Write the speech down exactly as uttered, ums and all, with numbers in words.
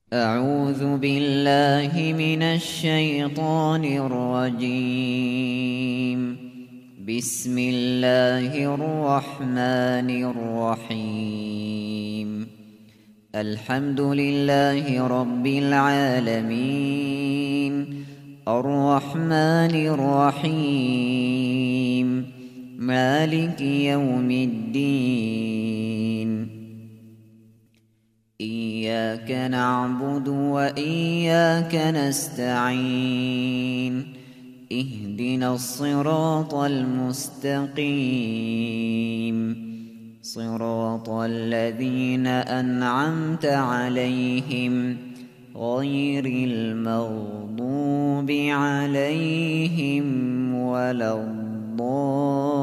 أعوذ بالله من الشيطان الرجيم. بسم الله الرحمن الرحيم. الحمد لله رب العالمين، الرحمن الرحيم، مالك يوم الدين. إياك نعبد وإياك نستعين. اهدنا الصراط المستقيم، صراط الذين أنعمت عليهم غير المغضوب عليهم ولا الضالين.